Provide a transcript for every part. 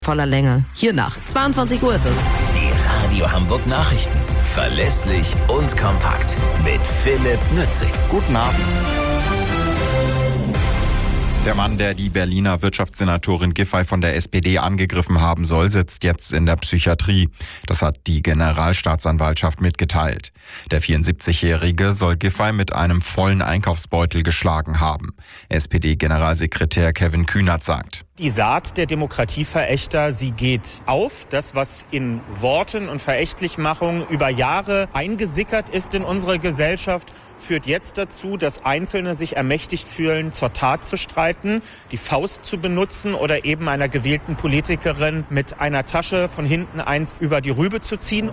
voller Länge. Hier nach 22 Uhr ist es. Die Radio Hamburg Nachrichten. Verlässlich und kompakt. Mit Philipp Nützig. Guten Abend. Der Mann, der die Berliner Wirtschaftssenatorin Giffey von der SPD angegriffen haben soll, sitzt jetzt in der Psychiatrie. Das hat die Generalstaatsanwaltschaft mitgeteilt. Der 74-Jährige soll Giffey mit einem vollen Einkaufsbeutel geschlagen haben. SPD-Generalsekretär Kevin Kühnert sagt: Die Saat der Demokratieverächter, sie geht auf. Das, was in Worten und Verächtlichmachung über Jahre eingesickert ist in unsere Gesellschaft, führt jetzt dazu, dass Einzelne sich ermächtigt fühlen, zur Tat zu streiten, die Faust zu benutzen oder eben einer gewählten Politikerin mit einer Tasche von hinten eins über die Rübe zu ziehen.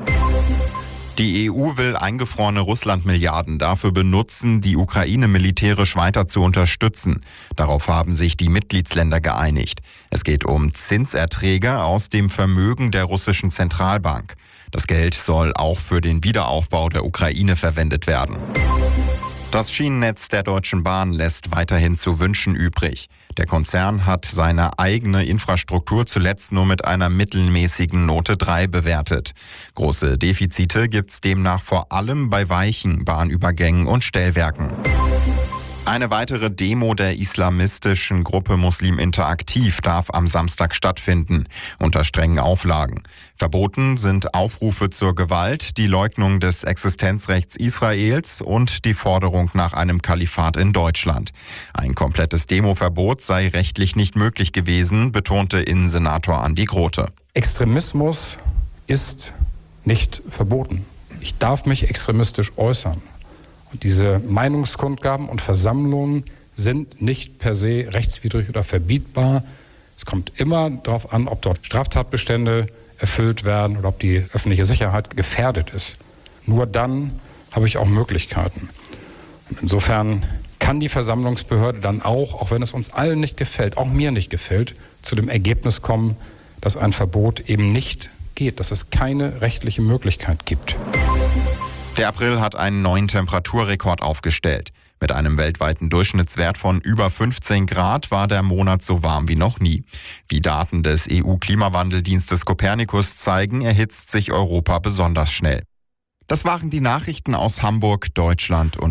Die EU will eingefrorene Russland-Milliarden dafür benutzen, die Ukraine militärisch weiter zu unterstützen. Darauf haben sich die Mitgliedsländer geeinigt. Es geht um Zinserträge aus dem Vermögen der russischen Zentralbank. Das Geld soll auch für den Wiederaufbau der Ukraine verwendet werden. Das Schienennetz der Deutschen Bahn lässt weiterhin zu wünschen übrig. Der Konzern hat seine eigene Infrastruktur zuletzt nur mit einer mittelmäßigen Note 3 bewertet. Große Defizite gibt's demnach vor allem bei weichen Bahnübergängen und Stellwerken. Eine weitere Demo der islamistischen Gruppe Muslim Interaktiv darf am Samstag stattfinden, unter strengen Auflagen. Verboten sind Aufrufe zur Gewalt, die Leugnung des Existenzrechts Israels und die Forderung nach einem Kalifat in Deutschland. Ein komplettes Demoverbot sei rechtlich nicht möglich gewesen, betonte Innensenator Andi Grote. Extremismus ist nicht verboten. Ich darf mich extremistisch äußern. Und diese Meinungskundgaben und Versammlungen sind nicht per se rechtswidrig oder verbietbar. Es kommt immer darauf an, ob dort Straftatbestände erfüllt werden oder ob die öffentliche Sicherheit gefährdet ist. Nur dann habe ich auch Möglichkeiten. Und insofern kann die Versammlungsbehörde dann auch wenn es uns allen nicht gefällt, auch mir nicht gefällt, zu dem Ergebnis kommen, dass ein Verbot eben nicht geht, dass es keine rechtliche Möglichkeit gibt. Der April hat einen neuen Temperaturrekord aufgestellt. Mit einem weltweiten Durchschnittswert von über 15 Grad war der Monat so warm wie noch nie. Wie Daten des EU-Klimawandeldienstes Copernicus zeigen, erhitzt sich Europa besonders schnell. Das waren die Nachrichten aus Hamburg, Deutschland und